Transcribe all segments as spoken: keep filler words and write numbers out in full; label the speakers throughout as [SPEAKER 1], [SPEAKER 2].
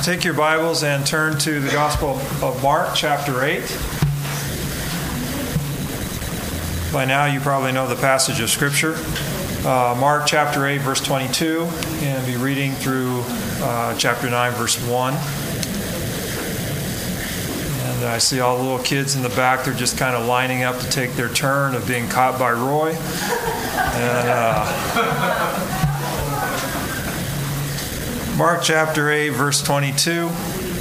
[SPEAKER 1] Take your Bibles and turn to the Gospel of Mark, chapter eight. By now you probably know the passage of Scripture. Uh, Mark chapter eight, verse twenty-two, and be reading through uh, chapter nine, verse one. And I see all the little kids in the back. They're just kind of lining up to take their turn of being caught by Roy. And uh, Mark chapter eight, verse twenty-two.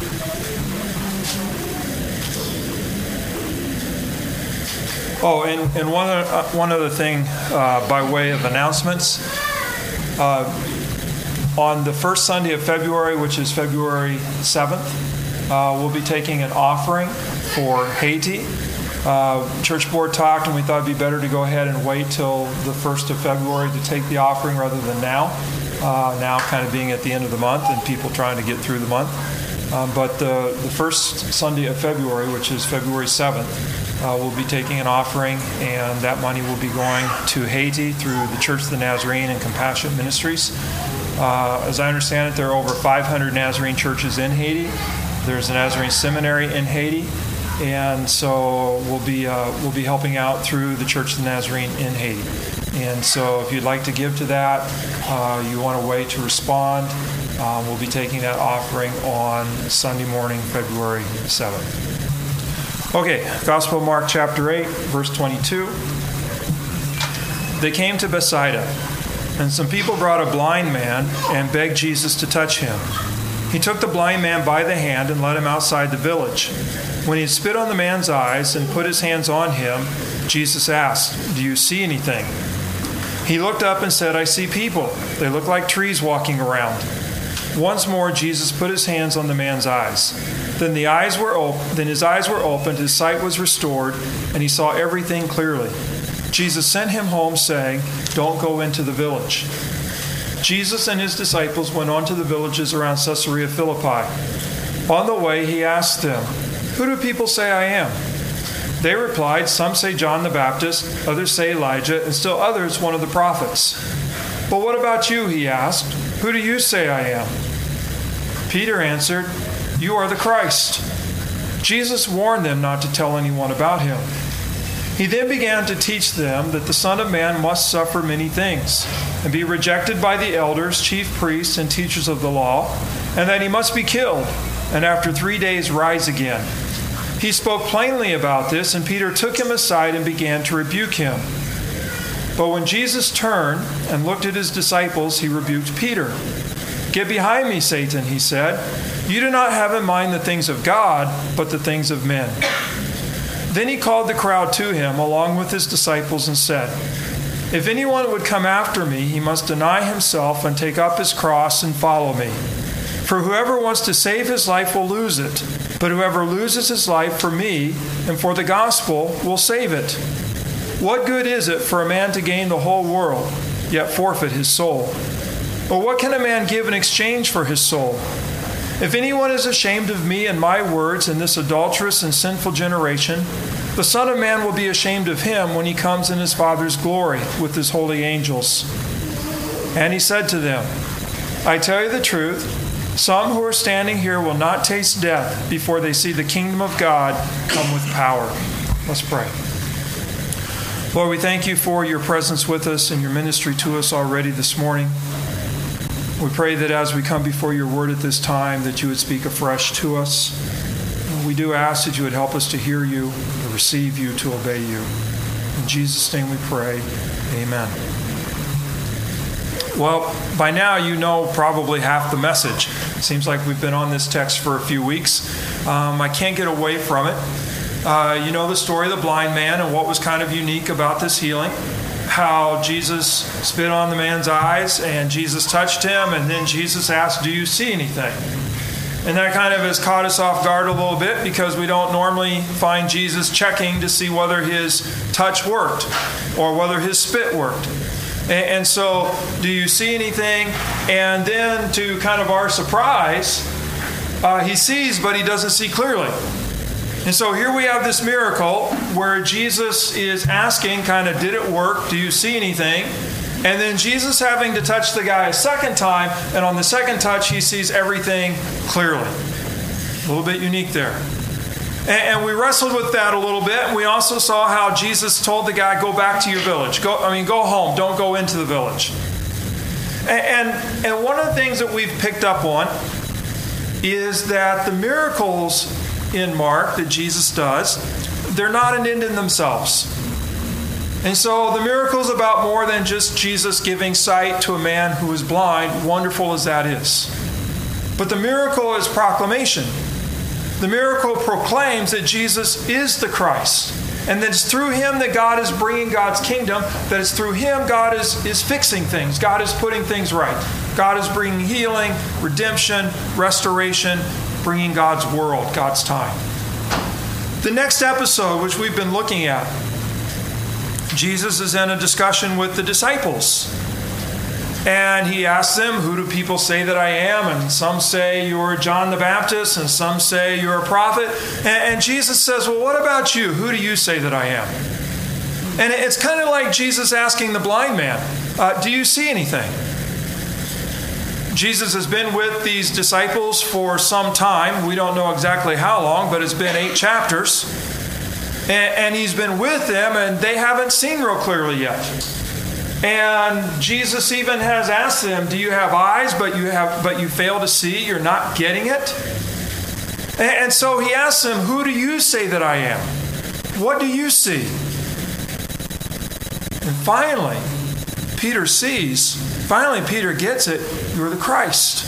[SPEAKER 1] Oh, and, and one, uh, one other thing uh, by way of announcements. Uh, on the first Sunday of February, which is February seventh, uh, we'll be taking an offering for Haiti. Uh, church board talked, and we thought it'd be better to go ahead and wait till the first of February to take the offering rather than now. Uh, now kind of being at the end of the month and people trying to get through the month. Um, but the, the first Sunday of February, which is February seventh, uh, we'll be taking an offering, and that money will be going to Haiti through the Church of the Nazarene and Compassion Ministries. Uh, as I understand it, there are over five hundred Nazarene churches in Haiti. There's a Nazarene seminary in Haiti. And so we'll be uh, we'll be helping out through the Church of the Nazarene in Haiti. And so if you'd like to give to that, uh, you want a way to respond, um, we'll be taking that offering on Sunday morning, February seventh. Okay, Gospel of Mark chapter eight, verse twenty-two. They came to Bethsaida, and some people brought a blind man and begged Jesus to touch him. He took the blind man by the hand and led him outside the village. When he had spit on the man's eyes and put his hands on him, Jesus asked, "Do you see anything?" He looked up and said, "I see people. They look like trees walking around." Once more, Jesus put his hands on the man's eyes. Then the eyes were op- Then his eyes were opened, his sight was restored, and he saw everything clearly. Jesus sent him home, saying, "Don't go into the village." Jesus and his disciples went on to the villages around Caesarea Philippi. On the way, he asked them, "Who do people say I am?" They replied, "Some say John the Baptist, others say Elijah, and still others one of the prophets." "But what about you?" he asked. "Who do you say I am?" Peter answered, "You are the Christ." Jesus warned them not to tell anyone about him. He then began to teach them that the Son of Man must suffer many things, and be rejected by the elders, chief priests, and teachers of the law, and that he must be killed, and after three days rise again. He spoke plainly about this, and Peter took him aside and began to rebuke him. But when Jesus turned and looked at his disciples, he rebuked Peter. "Get behind me, Satan," he said. "You do not have in mind the things of God, but the things of men." Then he called the crowd to him along with his disciples and said, "If anyone would come after me, he must deny himself and take up his cross and follow me. For whoever wants to save his life will lose it, but whoever loses his life for me and for the gospel will save it. What good is it for a man to gain the whole world, yet forfeit his soul? Or what can a man give in exchange for his soul? If anyone is ashamed of me and my words in this adulterous and sinful generation, the Son of Man will be ashamed of him when he comes in his Father's glory with his holy angels." And he said to them, "I tell you the truth, some who are standing here will not taste death before they see the kingdom of God come with power." Let's pray. Lord, we thank you for your presence with us and your ministry to us already this morning. We pray that as we come before your word at this time, that you would speak afresh to us. We do ask that you would help us to hear you, to receive you, to obey you. In Jesus' name we pray. Amen. Well, by now you know probably half the message. It seems like we've been on this text for a few weeks. Um, I can't get away from it. Uh, you know the story of the blind man and what was kind of unique about this healing. How Jesus spit on the man's eyes and Jesus touched him, and then Jesus asked, "Do you see anything?" And that kind of has caught us off guard a little bit because we don't normally find Jesus checking to see whether his touch worked or whether his spit worked. And so, do you see anything? And then, to kind of our surprise, uh, he sees, but he doesn't see clearly. And so here we have this miracle where Jesus is asking, kind of, did it work? Do you see anything? And then Jesus having to touch the guy a second time, and on the second touch, he sees everything clearly. A little bit unique there. And we wrestled with that a little bit. We also saw how Jesus told the guy, go back to your village. Go, I mean, go home. Don't go into the village. And, and, and one of the things that we've picked up on is that the miracles in Mark that Jesus does, they're not an end in themselves. And so the miracle's about more than just Jesus giving sight to a man who is blind, wonderful as that is. But the miracle is proclamation. The miracle proclaims that Jesus is the Christ, and that it's through him that God is bringing God's kingdom, that it's through him God is, is fixing things. God is putting things right. God is bringing healing, redemption, restoration, bringing God's world, God's time. The next episode, which we've been looking at, Jesus is in a discussion with the disciples. And he asks them, who do people say that I am? And some say you're John the Baptist, and some say you're a prophet. And, and Jesus says, well, what about you? Who do you say that I am? And it's kind of like Jesus asking the blind man, uh, do you see anything? Jesus has been with these disciples for some time. We don't know exactly how long, but it's been eight chapters. And, and he's been with them, and they haven't seen real clearly yet. And Jesus even has asked them, do you have eyes, but you have, but you fail to see? You're not getting it? And, and so he asks them, who do you say that I am? What do you see? And finally, Peter sees, finally Peter gets it, you're the Christ.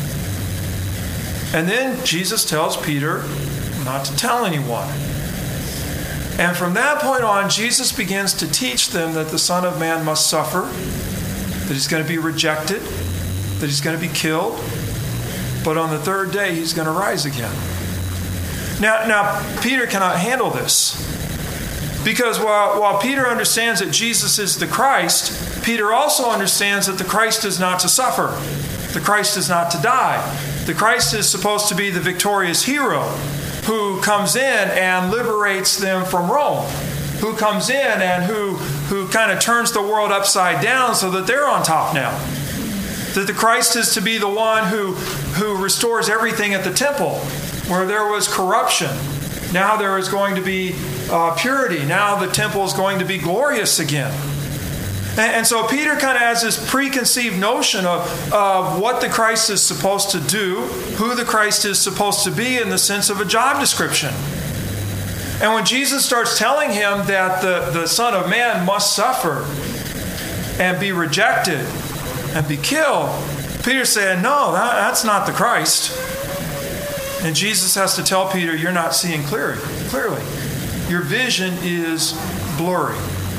[SPEAKER 1] And then Jesus tells Peter not to tell anyone. And from that point on, Jesus begins to teach them that the Son of Man must suffer, that he's going to be rejected, that he's going to be killed, but on the third day, he's going to rise again. Now, now Peter cannot handle this, because while, while Peter understands that Jesus is the Christ, Peter also understands that the Christ is not to suffer. The Christ is not to die. The Christ is supposed to be the victorious hero who comes in and liberates them from Rome, who comes in and who, who kind of turns the world upside down so that they're on top now. That the Christ is to be the one who, who restores everything at the temple, where there was corruption. Now there is going to be uh, purity. Now the temple is going to be glorious again. And, and so Peter kind of has this preconceived notion of, of what the Christ is supposed to do, who the Christ is supposed to be in the sense of a job description. And when Jesus starts telling him that the, the Son of Man must suffer and be rejected and be killed, Peter said, no, that, that's not the Christ. And Jesus has to tell Peter, you're not seeing clearly. Clearly, your vision is blurry.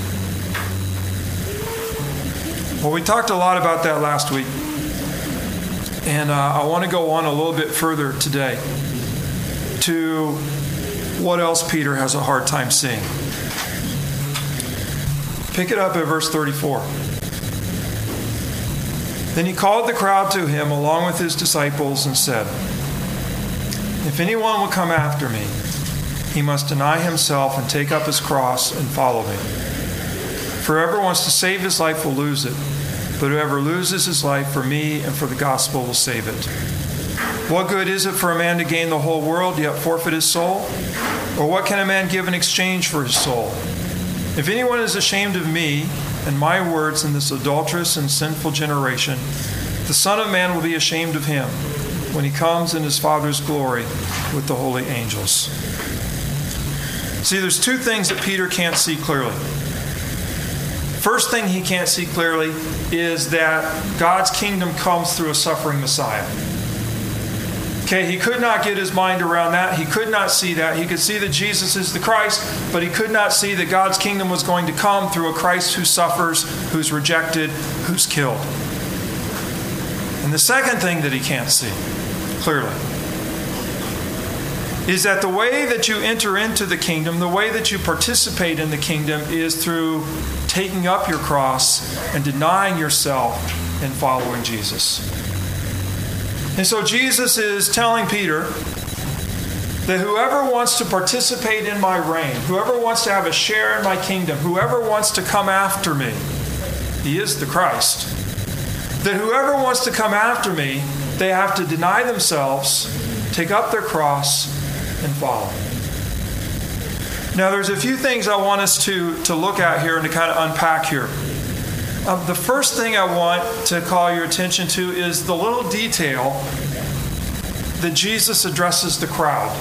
[SPEAKER 1] Well, we talked a lot about that last week. And uh, I want to go on a little bit further today to what else Peter has a hard time seeing. Pick it up at verse thirty-four. Then he called the crowd to him along with his disciples and said, if anyone will come after me, he must deny himself and take up his cross and follow me. For whoever wants to save his life will lose it, but whoever loses his life for me and for the gospel will save it. What good is it for a man to gain the whole world, yet forfeit his soul? Or what can a man give in exchange for his soul? If anyone is ashamed of me and my words in this adulterous and sinful generation, the Son of Man will be ashamed of him when he comes in his Father's glory with the holy angels. See, there's two things that Peter can't see clearly. First thing he can't see clearly is that God's kingdom comes through a suffering Messiah. Okay, he could not get his mind around that. He could not see that. He could see that Jesus is the Christ, but he could not see that God's kingdom was going to come through a Christ who suffers, who's rejected, who's killed. And the second thing that he can't see clearly is that the way that you enter into the kingdom, the way that you participate in the kingdom is through taking up your cross and denying yourself and following Jesus. And so Jesus is telling Peter that whoever wants to participate in my reign, whoever wants to have a share in my kingdom, whoever wants to come after me, He is the Christ. That whoever wants to come after me, they have to deny themselves, take up their cross, and follow. Now, there's a few things I want us to, to look at here and to kind of unpack here. Um, the first thing I want to call your attention to is the little detail that Jesus addresses the crowd.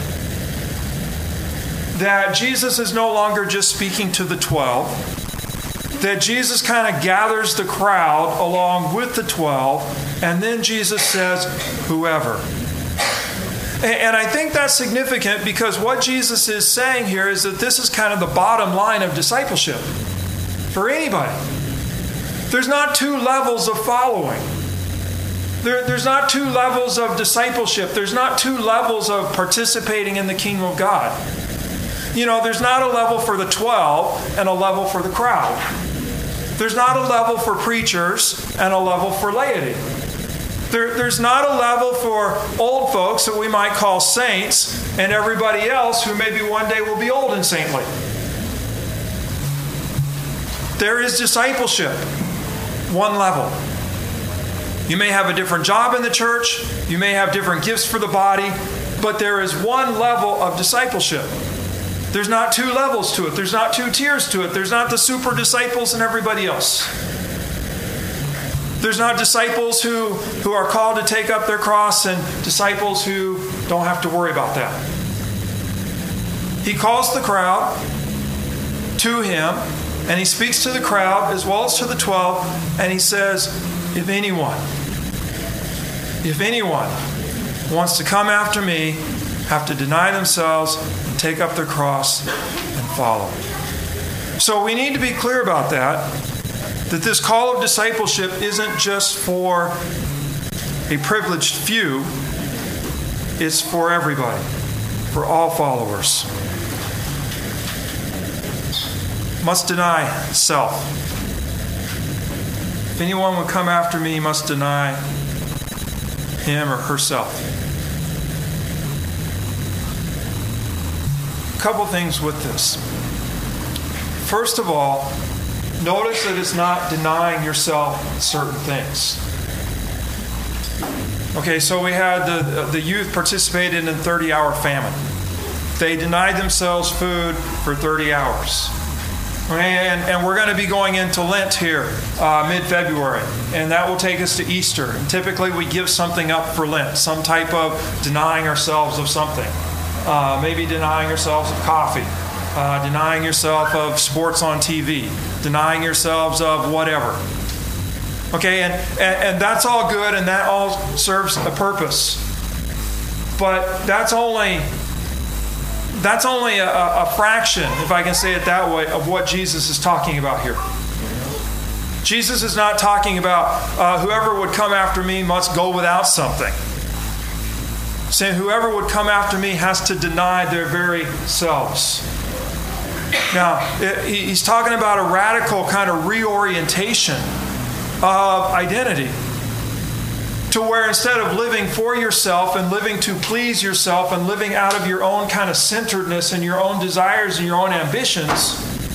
[SPEAKER 1] That Jesus is no longer just speaking to the twelve. That Jesus kind of gathers the crowd along with the twelve, and then Jesus says, whoever. And I think that's significant because what Jesus is saying here is that this is kind of the bottom line of discipleship for anybody. There's not two levels of following. There, there's not two levels of discipleship. There's not two levels of participating in the kingdom of God. You know, there's not a level for the twelve and a level for the crowd. There's not a level for preachers and a level for laity. There, there's not a level for old folks that we might call saints and everybody else who maybe one day will be old and saintly. There is discipleship, one level. You may have a different job in the church, you may have different gifts for the body, but there is one level of discipleship. There's not two levels to it. There's not two tiers to it. There's not the super disciples and everybody else. There's not disciples who, who are called to take up their cross and disciples who don't have to worry about that. He calls the crowd to him, and he speaks to the crowd as well as to the twelve, and he says, if anyone, if anyone wants to come after me, have to deny themselves and take up their cross and follow. So we need to be clear about that, that this call of discipleship isn't just for a privileged few, it's for everybody, for all followers. Must deny self. If anyone would come after me, must deny him or herself. A couple things with this. First of all, notice that it's not denying yourself certain things. Okay, so we had the, the youth participated in a thirty-hour famine. They denied themselves food for thirty hours. And, and we're going to be going into Lent here uh, mid-February, and that will take us to Easter. And typically we give something up for Lent, some type of denying ourselves of something. Uh, maybe denying yourselves of coffee, uh, denying yourself of sports on T V, denying yourselves of whatever. Okay, and, and, and that's all good, and that all serves a purpose. But that's only that's only a, a fraction, if I can say it that way, of what Jesus is talking about here. Jesus is not talking about uh, whoever would come after me must go without something. Saying whoever would come after me has to deny their very selves. Now, it, he's talking about a radical kind of reorientation of identity, to where instead of living for yourself and living to please yourself and living out of your own kind of centeredness and your own desires and your own ambitions,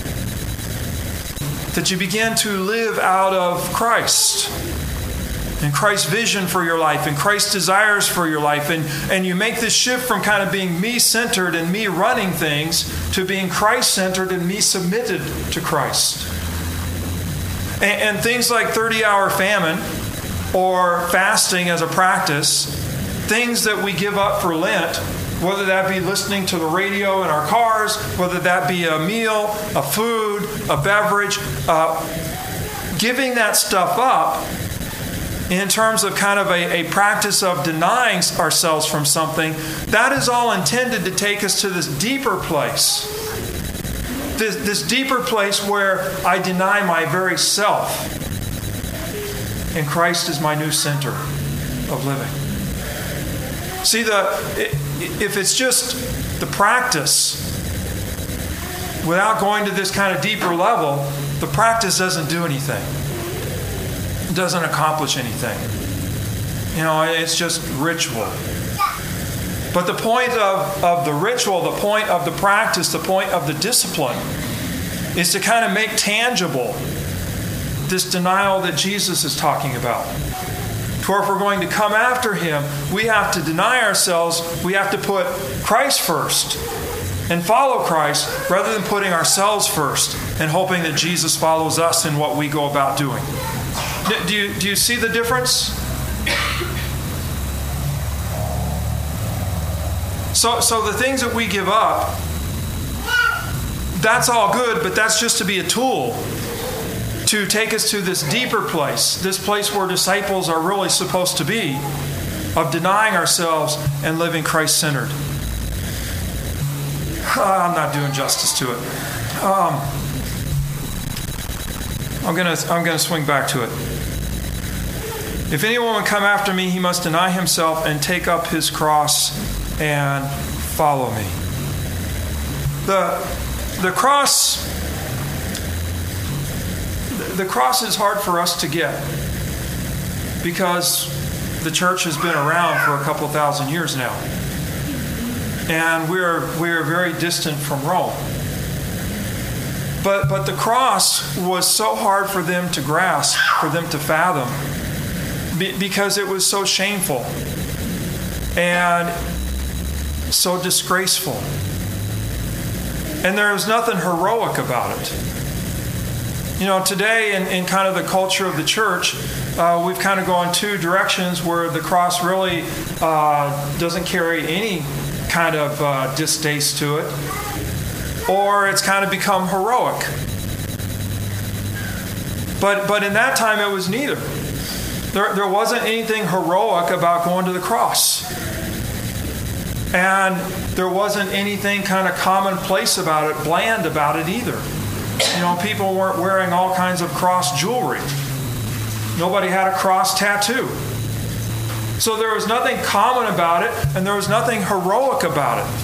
[SPEAKER 1] that you begin to live out of Christ and Christ's vision for your life and Christ's desires for your life. And, and you make this shift from kind of being me-centered and me running things to being Christ-centered and me submitted to Christ. And, and things like thirty-hour famine or fasting as a practice, things that we give up for Lent, whether that be listening to the radio in our cars, whether that be a meal, a food, a beverage, uh, giving that stuff up in terms of kind of a, a practice of denying ourselves from something, that is all intended to take us to this deeper place. This, this deeper place where I deny my very self. And Christ is my new center of living. See, the if it's just the practice without going to this kind of deeper level, the practice doesn't do anything. It doesn't accomplish anything. You know, it's just ritual. But the point of, of the ritual, the point of the practice, the point of the discipline is to kind of make tangible this denial that Jesus is talking about. To where if we're going to come after him, we have to deny ourselves. We have to put Christ first and follow Christ rather than putting ourselves first and hoping that Jesus follows us in what we go about doing. Do you, do you see the difference? So, so the things that we give up, that's all good, but that's just to be a tool to take us to this deeper place, this place where disciples are really supposed to be, of denying ourselves and living Christ-centered. I'm not doing justice to it. Um, I'm gonna I'm gonna swing back to it. If anyone would come after me, he must deny himself and take up his cross and follow me. The the cross the cross is hard for us to get because the church has been around for a couple thousand years now. And we're we're very distant from Rome. But but the cross was so hard for them to grasp, for them to fathom, be, because it was so shameful and so disgraceful. And there was nothing heroic about it. You know, today in, in kind of the culture of the church, uh, we've kind of gone two directions where the cross really uh, doesn't carry any kind of uh, distaste to it, or it's kind of become heroic. But but in that time it was neither. There, there wasn't anything heroic about going to the cross. And there wasn't anything kind of commonplace about it, bland about it either. You know, people weren't wearing all kinds of cross jewelry. Nobody had a cross tattoo. So there was nothing common about it, and there was nothing heroic about it.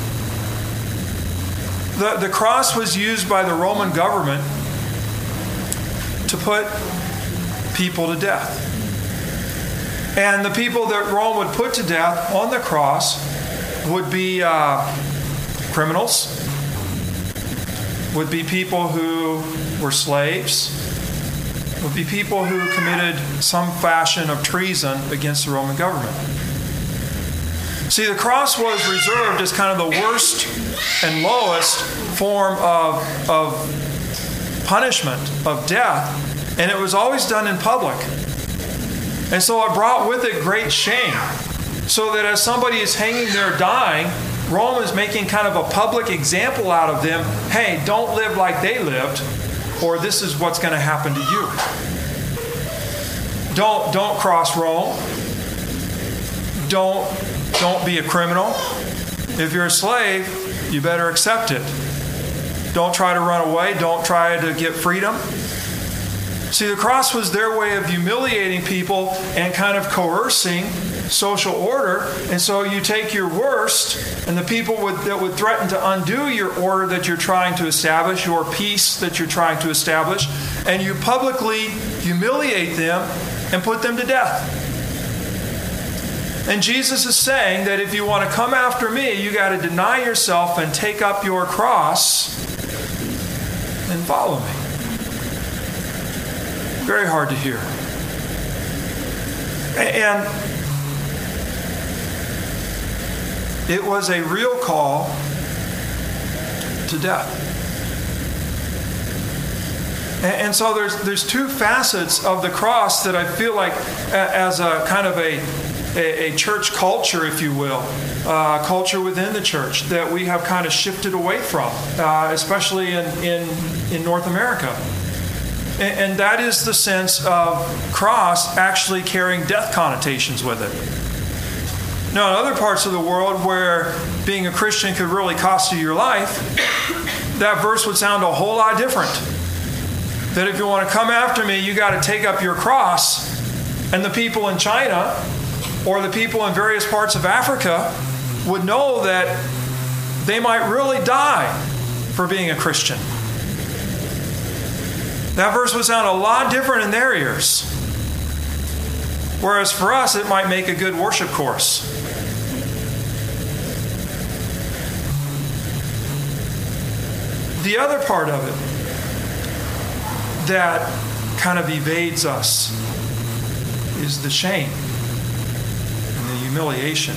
[SPEAKER 1] The, the cross was used by the Roman government to put people to death. And the people that Rome would put to death on the cross would be uh, criminals, would be people who were slaves, would be people who committed some fashion of treason against the Roman government. See, the cross was reserved as kind of the worst and lowest form of, of punishment, of death, and it was always done in public. And so it brought with it great shame, so that as somebody is hanging there dying, Rome is making kind of a public example out of them. Hey, don't live like they lived, or this is what's going to happen to you. Don't don't cross Rome. Don't don't be a criminal. If you're a slave, you better accept it. Don't try to run away. Don't try to get freedom. See, the cross was their way of humiliating people and kind of coercing social order. And so you take your worst, and the people would, that would threaten to undo your order that you're trying to establish, your peace that you're trying to establish, and you publicly humiliate them and put them to death. And Jesus is saying that if you want to come after me, you got to deny yourself and take up your cross and follow me. Very hard to hear. And it was a real call to death. And so there's there's two facets of the cross that I feel like as a kind of a, a, a church culture, if you will, uh, culture within the church that we have kind of shifted away from, uh, especially in, in, in North America. And that is the sense of cross actually carrying death connotations with it. Now, in other parts of the world where being a Christian could really cost you your life, that verse would sound a whole lot different. That if you want to come after me, you got to take up your cross. And the people in China or the people in various parts of Africa would know that they might really die for being a Christian. That verse would sound a lot different in their ears. Whereas for us, it might make a good worship course. The other part of it that kind of evades us is the shame and the humiliation.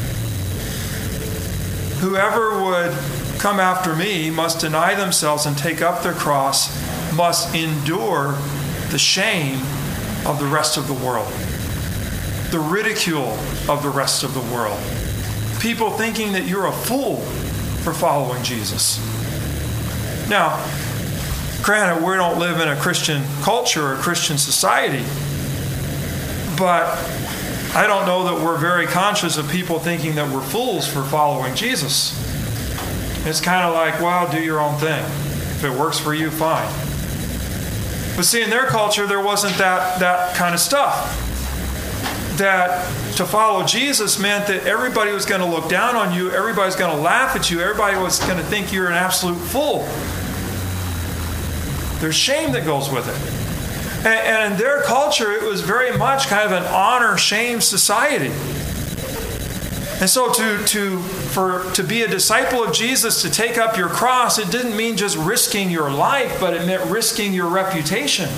[SPEAKER 1] Whoever would come after me must deny themselves and take up their cross, must endure the shame of the rest of the world, the ridicule of the rest of the world, people thinking that you're a fool for following Jesus. Now, granted, we don't live in a Christian culture or a Christian society, but I don't know that we're very conscious of people thinking that we're fools for following Jesus. It's kind of like, well, do your own thing. If it works for you, fine. But see, in their culture, there wasn't that, that kind of stuff. That to follow Jesus meant that everybody was going to look down on you, everybody's going to laugh at you, everybody was going to think you're an absolute fool. There's shame that goes with it. And, and in their culture, it was very much kind of an honor-shame society. And so to, to, for, to be a disciple of Jesus, to take up your cross, it didn't mean just risking your life, but it meant risking your reputation.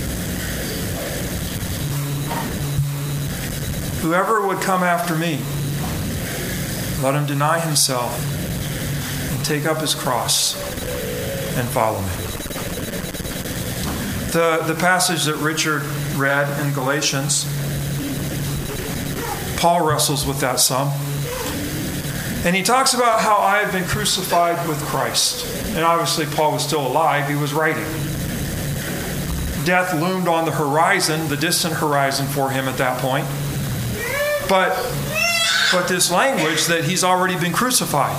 [SPEAKER 1] Whoever would come after me, let him deny himself and take up his cross and follow me. The, the passage that Richard read in Galatians, Paul wrestles with that some. And he talks about how I have been crucified with Christ. And obviously Paul was still alive. He was writing. Death loomed on the horizon, the distant horizon for him at that point. But, but this language that he's already been crucified.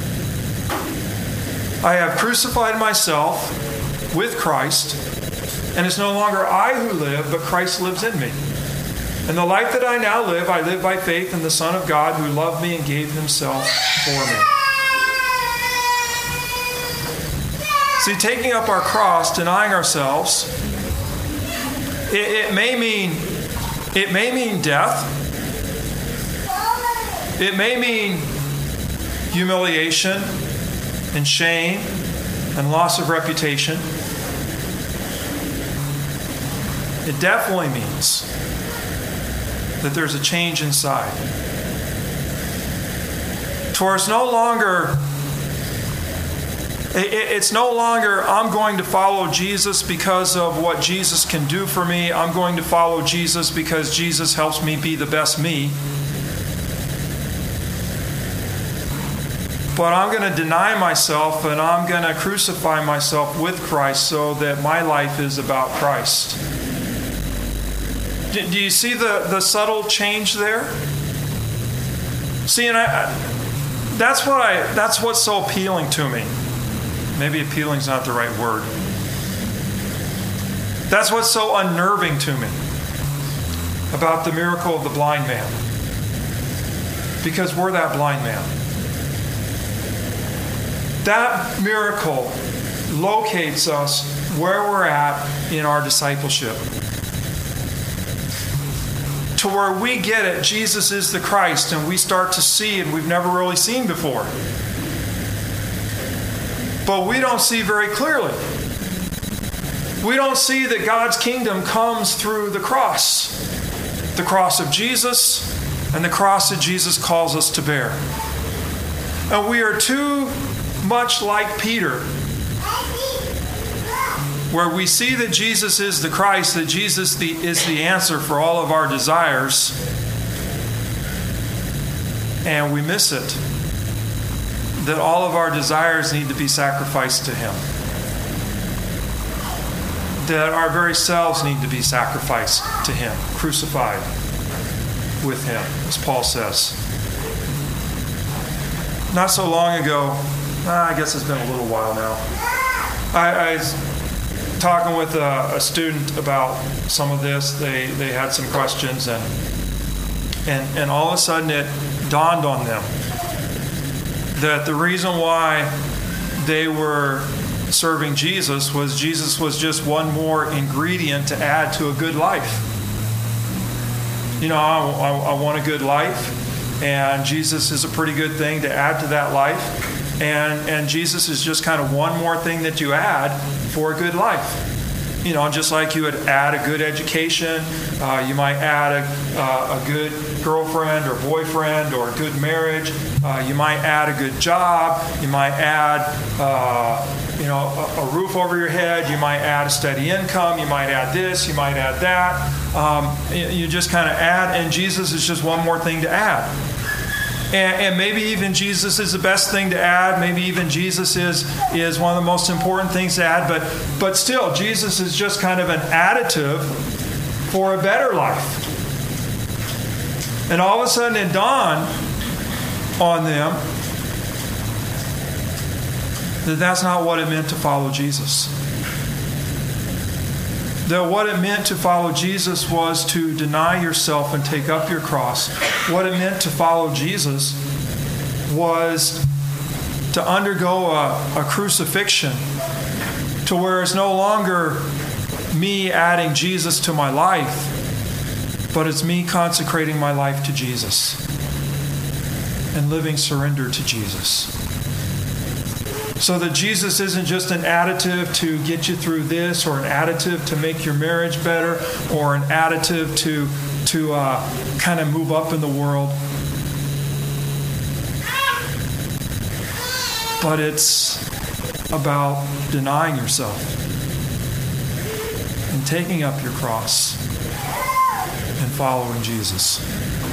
[SPEAKER 1] I have crucified myself with Christ, and it's no longer I who live, but Christ lives in me. And the life that I now live, I live by faith in the Son of God who loved me and gave himself for me. See, taking up our cross, denying ourselves, it, it may mean it may mean death. It may mean humiliation and shame and loss of reputation. It definitely means that there's a change inside. For it's no longer, it's no longer, I'm going to follow Jesus because of what Jesus can do for me. I'm going to follow Jesus because Jesus helps me be the best me. But I'm going to deny myself and I'm going to crucify myself with Christ so that my life is about Christ. Do you see the, the subtle change there? See, and I, that's what I that's what's so appealing to me. Maybe appealing is not the right word. That's what's so unnerving to me about the miracle of the blind man. Because we're that blind man. That miracle locates us where we're at in our discipleship. To where we get it, Jesus is the Christ, and we start to see and we've never really seen before. But we don't see very clearly. We don't see that God's kingdom comes through the cross. The cross of Jesus and the cross that Jesus calls us to bear. And we are too much like Peter, where we see that Jesus is the Christ, that Jesus the, is the answer for all of our desires, and we miss it, that all of our desires need to be sacrificed to Him, that our very selves need to be sacrificed to Him, crucified with Him, as Paul says. Not so long ago, I guess it's been a little while now, I, I was talking with a, a student about some of this. They they had some questions, and and and all of a sudden it dawned on them that the reason why they were serving Jesus was Jesus was just one more ingredient to add to a good life. You know, I, I, I want a good life, and Jesus is a pretty good thing to add to that life. And, and Jesus is just kind of one more thing that you add for a good life. You know, just like you would add a good education, uh, you might add a, uh, a good girlfriend or boyfriend or a good marriage. Uh, you might add a good job. You might add, uh, you know, a, a roof over your head. You might add a steady income. You might add this. You might add that. Um, you, you just kind of add, and Jesus is just one more thing to add. And, and maybe even Jesus is the best thing to add. Maybe even Jesus is, is one of the most important things to add. But, but still, Jesus is just kind of an additive for a better life. And all of a sudden it dawned on them that that's not what it meant to follow Jesus. That what it meant to follow Jesus was to deny yourself and take up your cross. What it meant to follow Jesus was to undergo a, a crucifixion, to where it's no longer me adding Jesus to my life, but it's me consecrating my life to Jesus and living surrender to Jesus. So that Jesus isn't just an additive to get you through this, or an additive to make your marriage better, or an additive to, to uh, kind of move up in the world. But it's about denying yourself and taking up your cross and following Jesus.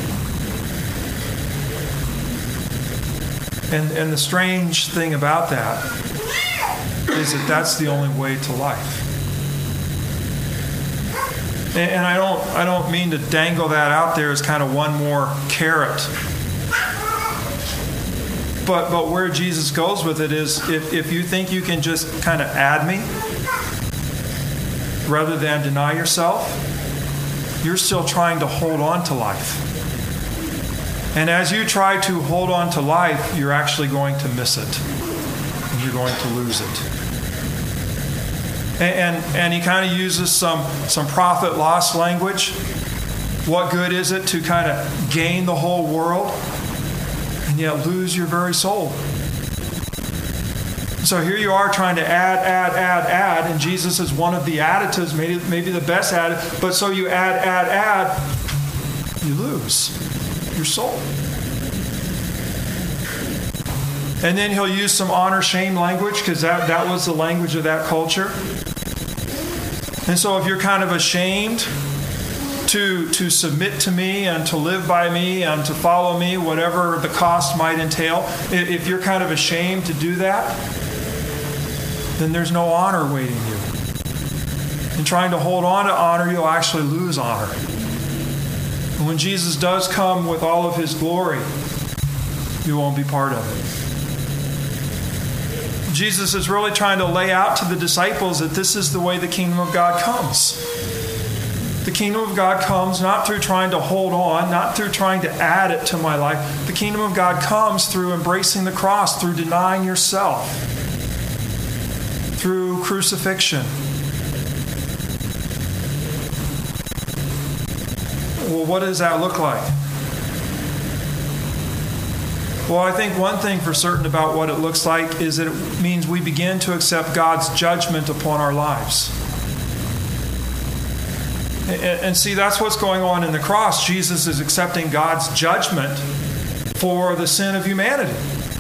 [SPEAKER 1] And, and the strange thing about that is that that's the only way to life. And, and I don't I don't mean to dangle that out there as kind of one more carrot. But but where Jesus goes with it is, if, if you think you can just kind of add me rather than deny yourself, you're still trying to hold on to life. And as you try to hold on to life, you're actually going to miss it. And you're going to lose it. And, and, and he kind of uses some, some profit loss language. What good is it to kind of gain the whole world and yet lose your very soul? So here you are trying to add, add, add, add, and Jesus is one of the additives, maybe, maybe the best additive, but so you add, add, add, you lose your soul. And then he'll use some honor shame language, because that, that was the language of that culture. And so if you're kind of ashamed to, to submit to me and to live by me and to follow me, whatever the cost might entail, if you're kind of ashamed to do that, then there's no honor awaiting you. In trying to hold on to honor, you'll actually lose honor. And when Jesus does come with all of his glory, you won't be part of it. Jesus is really trying to lay out to the disciples that this is the way the kingdom of God comes. The kingdom of God comes not through trying to hold on, not through trying to add it to my life. The kingdom of God comes through embracing the cross, through denying yourself, through crucifixion. Well, what does that look like? Well, I think one thing for certain about what it looks like is that it means we begin to accept God's judgment upon our lives. And, and see, that's what's going on in the cross. Jesus is accepting God's judgment for the sin of humanity.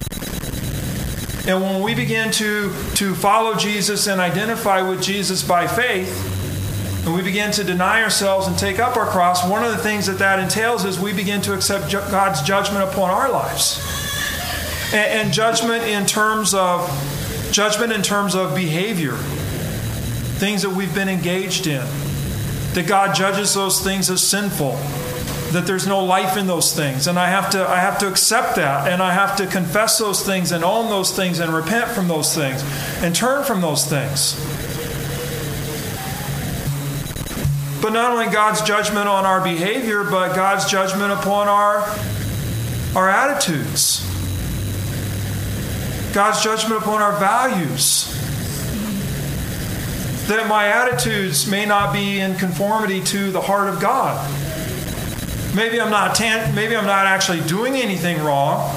[SPEAKER 1] And when we begin to, to follow Jesus and identify with Jesus by faith, and we begin to deny ourselves and take up our cross, one of the things that that entails is we begin to accept ju- God's judgment upon our lives. And, and judgment in terms of judgment in terms of behavior, things that we've been engaged in. That God judges those things as sinful. That there's no life in those things. And I have to I have to accept that. And I have to confess those things and own those things and repent from those things and turn from those things. But not only God's judgment on our behavior, but God's judgment upon our, our attitudes. God's judgment upon our values. That my attitudes may not be in conformity to the heart of God. Maybe I'm not tan- maybe I'm not actually doing anything wrong,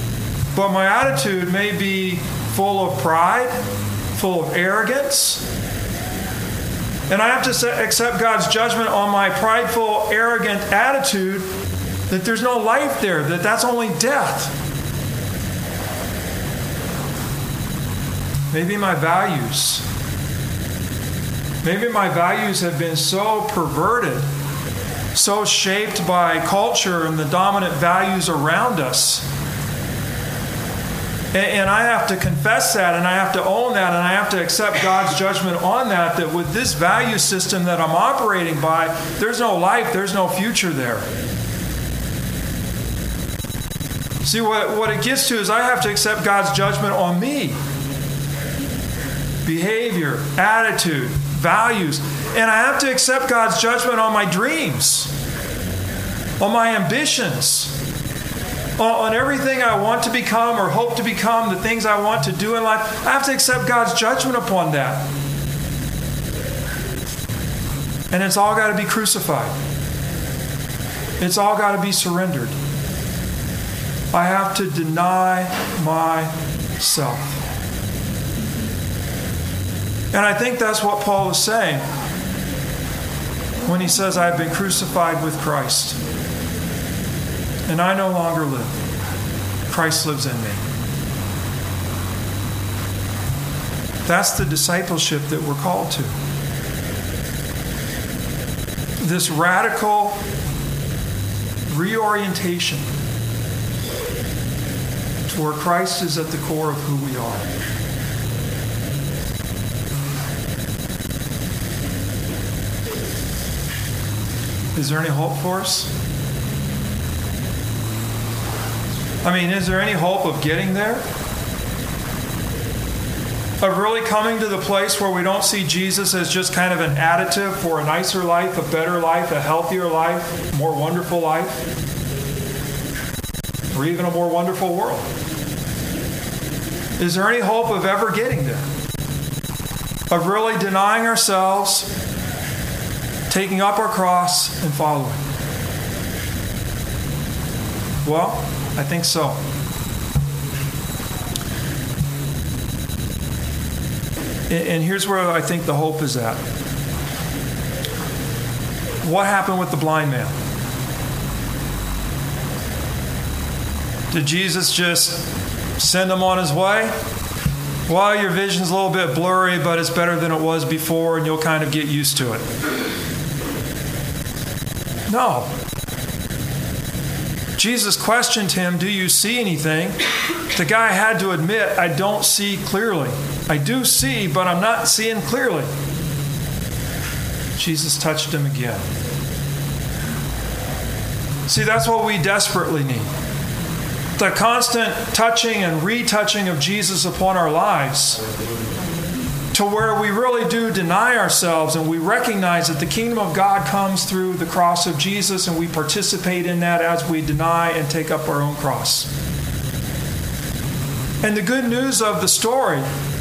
[SPEAKER 1] but my attitude may be full of pride, full of arrogance, And I have to accept God's judgment on my prideful, arrogant attitude that there's no life there, that that's only death. Maybe my values. Maybe my values have been so perverted, so shaped by culture and the dominant values around us. And I have to confess that, and I have to own that, and I have to accept God's judgment on that, that with this value system that I'm operating by, there's no life, there's no future there. See, what, what it gets to is I have to accept God's judgment on me. Behavior, attitude, values. And I have to accept God's judgment on my dreams, on my ambitions, on everything I want to become or hope to become, the things I want to do in life. I have to accept God's judgment upon that. And it's all got to be crucified. It's all got to be surrendered. I have to deny myself. And I think that's what Paul is saying when he says, I've been crucified with Christ. And I no longer live. Christ lives in me. That's the discipleship that we're called to. This radical reorientation to where Christ is at the core of who we are. Is there any hope for us? I mean, is there any hope of getting there? Of really coming to the place where we don't see Jesus as just kind of an additive for a nicer life, a better life, a healthier life, a more wonderful life, or even a more wonderful world? Is there any hope of ever getting there? Of really denying ourselves, taking up our cross, and following? Well, I think so. And here's where I think the hope is at. What happened with the blind man? Did Jesus just send him on his way? Well, your vision's a little bit blurry, but it's better than it was before, and you'll kind of get used to it. No. Jesus questioned him, do you see anything? The guy had to admit, I don't see clearly. I do see, but I'm not seeing clearly. Jesus touched him again. See, that's what we desperately need. The constant touching and retouching of Jesus upon our lives, to where we really do deny ourselves and we recognize that the kingdom of God comes through the cross of Jesus, and we participate in that as we deny and take up our own cross. And the good news of the story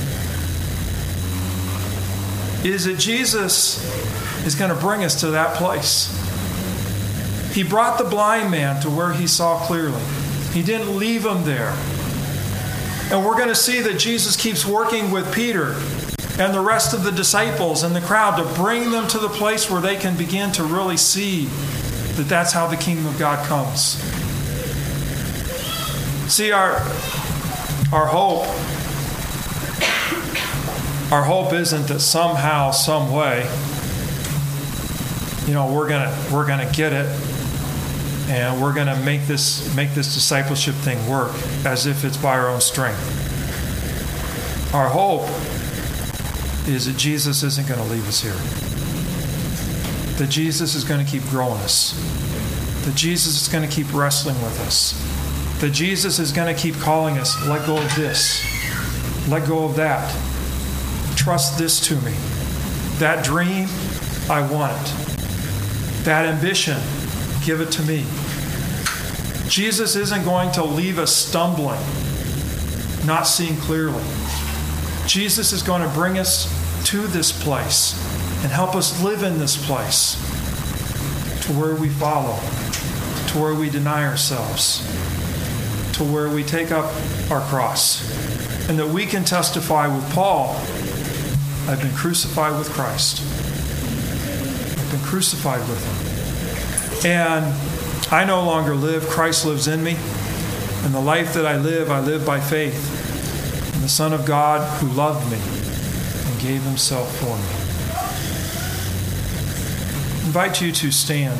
[SPEAKER 1] is that Jesus is going to bring us to that place. He brought the blind man to where he saw clearly. He didn't leave him there. And we're going to see that Jesus keeps working with Peter and the rest of the disciples and the crowd to bring them to the place where they can begin to really see that that's how the kingdom of God comes. See, our, our hope, our hope isn't that somehow, some way, you know, we're gonna we're gonna get it, and we're gonna make this make this discipleship thing work as if it's by our own strength. Our hope is that Jesus isn't going to leave us here. That Jesus is going to keep growing us. That Jesus is going to keep wrestling with us. That Jesus is going to keep calling us, let go of this. Let go of that. Trust this to me. That dream, I want it. That ambition, give it to me. Jesus isn't going to leave us stumbling, not seeing clearly. Jesus is going to bring us to this place and help us live in this place, to where we follow, to where we deny ourselves, to where we take up our cross, and that we can testify with Paul, I've been crucified with Christ. been crucified with him. And I no longer live, Christ lives in me. And the life that I live, I live by faith in the Son of God who loved me and gave himself for me. I invite you to stand.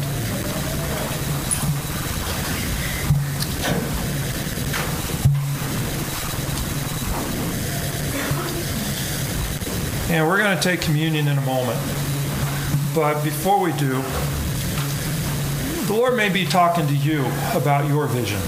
[SPEAKER 1] And we're going to take communion in a moment. But before we do, the Lord may be talking to you about your vision.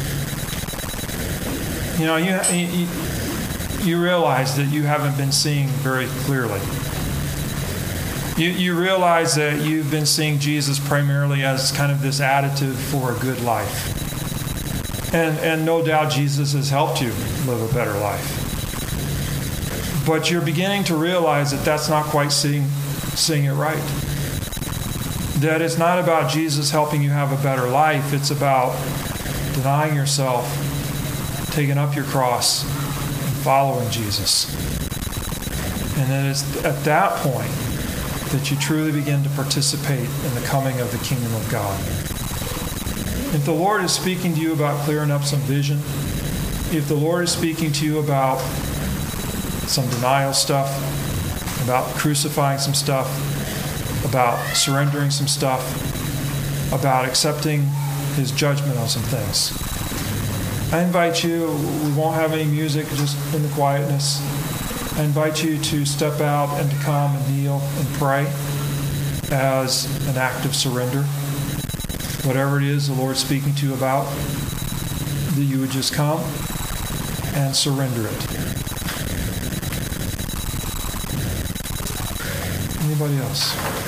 [SPEAKER 1] You know, you, you, you realize that you haven't been seeing very clearly. You, you realize that you've been seeing Jesus primarily as kind of this additive for a good life. And, and no doubt Jesus has helped you live a better life. But you're beginning to realize that that's not quite seeing, seeing it right. That it's not about Jesus helping you have a better life. It's about denying yourself, taking up your cross, and following Jesus. And then it's at that point that you truly begin to participate in the coming of the kingdom of God. If the Lord is speaking to you about clearing up some vision, if the Lord is speaking to you about some denial stuff, about crucifying some stuff, about surrendering some stuff, about accepting his judgment on some things, I invite you, we won't have any music, just in the quietness. I invite you to step out and to come and kneel and pray as an act of surrender. Whatever it is the Lord's speaking to you about, that you would just come and surrender it. Anybody else?